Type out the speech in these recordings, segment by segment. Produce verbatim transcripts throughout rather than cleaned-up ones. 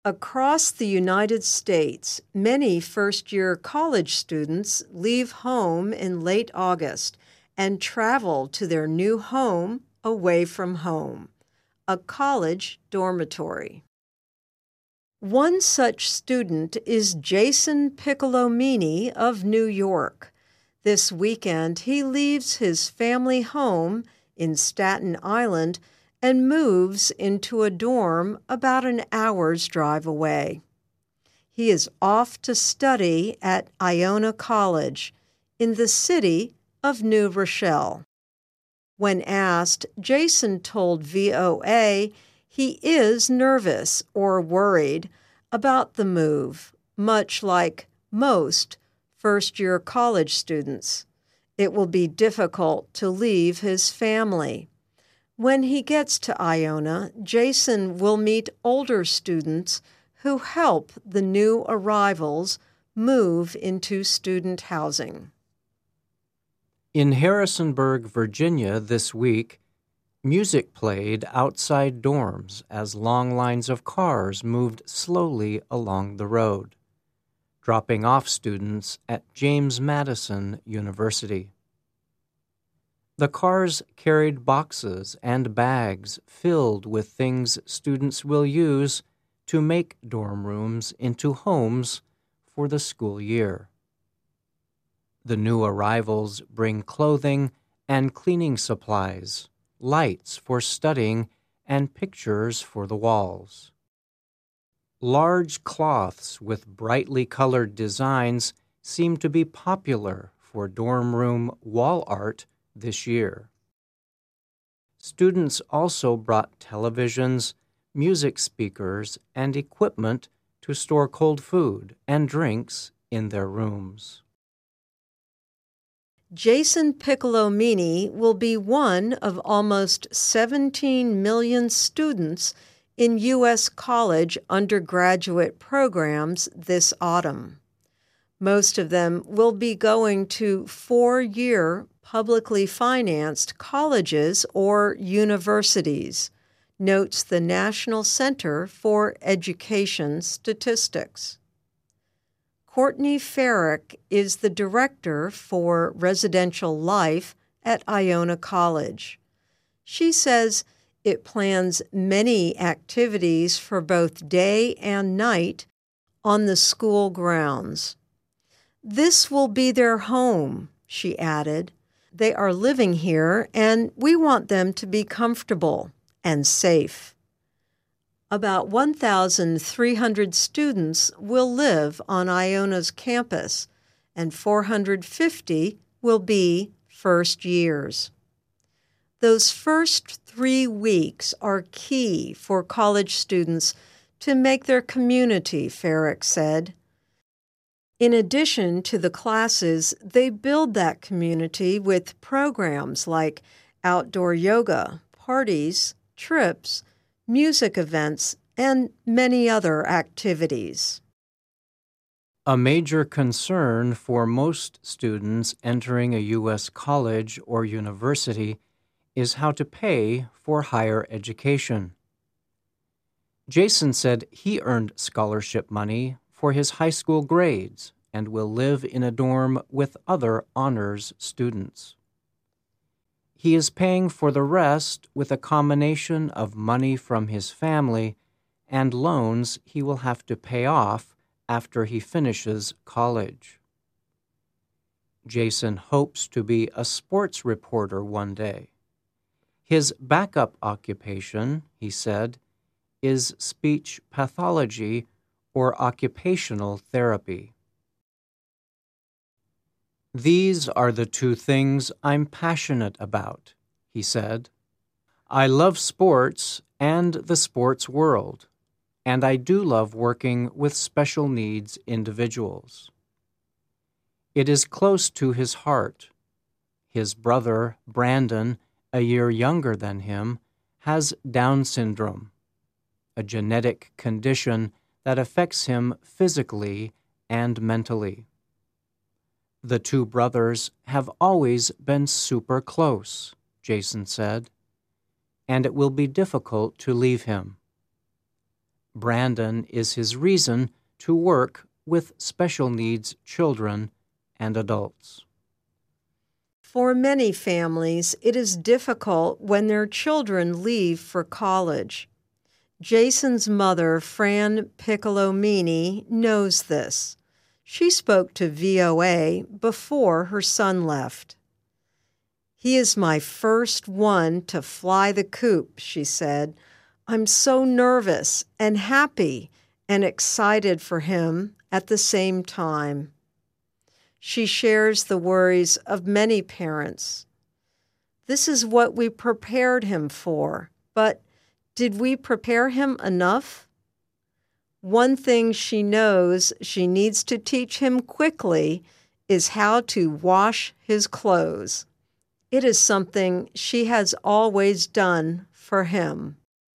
Across the United States, many first-year college students leave home in late August and travel to their new home away from home, a college dormitory. One such student is Jason Piccolomini of New York. This weekend, he leaves his family home in Staten Island and moves into a dorm about an hour's drive away. He is off to study at Iona College in the city of New Rochelle. When asked, Jason told V O A he is nervous or worried about the move, much like most first-year college students. It will be difficult to leave his family. When he gets to Iona, Jason will meet older students who help the new arrivals move into student housing. In Harrisonburg, Virginia, this week, music played outside dorms as long lines of cars moved slowly along the road, dropping off students at James Madison University. The cars carried boxes and bags filled with things students will use to make dorm rooms into homes for the school year. The new arrivals bring clothing and cleaning supplies, lights for studying, and pictures for the walls. Large cloths with brightly colored designs seem to be popular for dorm room wall art this year. Students also brought televisions, music speakers, and equipment to store cold food and drinks in their rooms. Jason Piccolomini will be one of almost seventeen million students in U S college undergraduate programs this autumn. Most of them will be going to four-year publicly financed colleges or universities, notes the National Center for Education Statistics. Courtney Farrick is the director for residential life at Iona College. She says it plans many activities for both day and night on the school grounds. This will be their home, she added. They are living here, and we want them to be comfortable and safe. About one thousand three hundred students will live on Iona's campus, and four hundred fifty will be first years. Those first three weeks are key for college students to make their community, Farrick said. In addition to the classes, they build that community with programs like outdoor yoga, parties, trips, music events, and many other activities. A major concern for most students entering a U S college or university is how to pay for higher education. Jason said he earned scholarship money for his high school grades and will live in a dorm with other honors students. He is paying for the rest with a combination of money from his family and loans he will have to pay off after he finishes college. Jason hopes to be a sports reporter one day. His backup occupation, he said, is speech pathology or occupational therapy. These are the two things I'm passionate about, he said. I love sports and the sports world, and I do love working with special needs individuals. It is close to his heart. His brother, Brandon, a year younger than him, has Down syndrome, a genetic condition that affects him physically and mentally. The two brothers have always been super close, Jason said, and it will be difficult to leave him. Brandon is his reason to work with special needs children and adults. For many families, it is difficult when their children leave for college. Jason's mother, Fran Piccolomini, knows this. She spoke to V O A before her son left. "He is my first one to fly the coop," she said. "I'm so nervous and happy and excited for him at the same time." She shares the worries of many parents. "This is what we prepared him for, but did we prepare him enough?" One thing she knows she needs to teach him quickly is how to wash his clothes. It is something she has always done for him.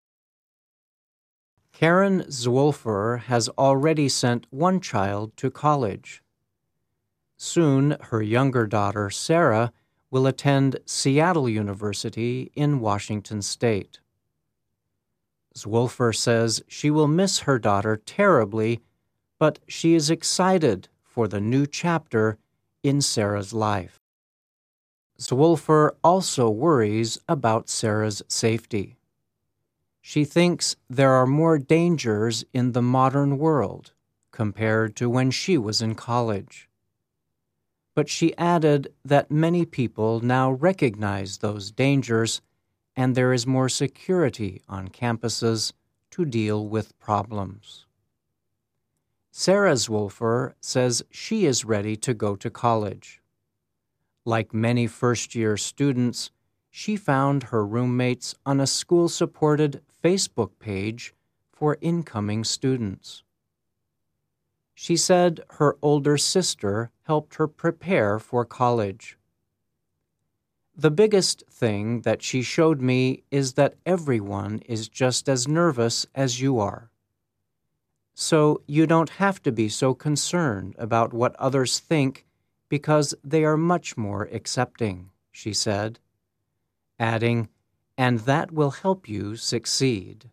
Karen Zwolfer has already sent one child to college. Soon, her younger daughter, Sarah, will attend Seattle University in Washington State. Zwolfer says she will miss her daughter terribly, but she is excited for the new chapter in Sarah's life. Zwolfer also worries about Sarah's safety. She thinks there are more dangers in the modern world compared to when she was in college. But she added that many people now recognize those dangers and there is more security on campuses to deal with problems. Sarah Zwolfer says she is ready to go to college. Like many first-year students, she found her roommates on a school-supported Facebook page for incoming students. She said her older sister helped her prepare for college. "The biggest thing that she showed me is that everyone is just as nervous as you are. So you don't have to be so concerned about what others think because they are much more accepting," she said, adding, "and that will help you succeed."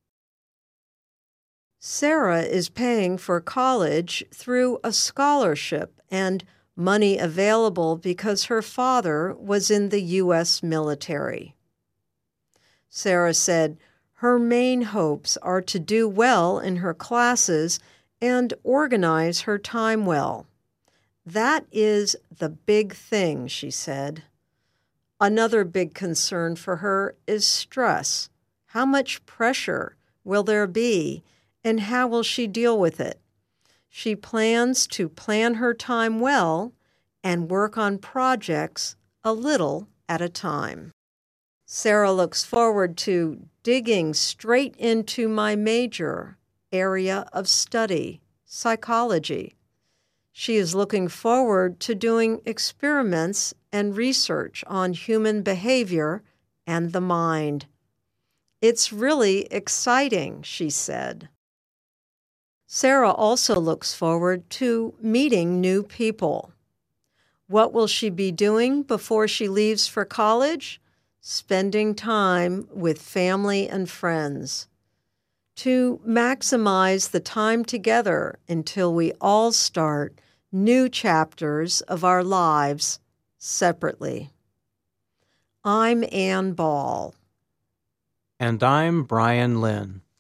Sarah is paying for college through a scholarship and money available because her father was in the U S military. Sarah said her main hopes are to do well in her classes and organize her time well. That is the big thing, she said. Another big concern for her is stress. How much pressure will there be, and how will she deal with it? She plans to plan her time well and work on projects a little at a time. Sarah looks forward to digging straight into my major area of study, psychology. She is looking forward to doing experiments and research on human behavior and the mind. It's really exciting, she said. Sarah also looks forward to meeting new people. What will she be doing before she leaves for college? Spending time with family and friends. To maximize the time together until we all start new chapters of our lives separately. I'm Ann Ball. And I'm Brian Lynn.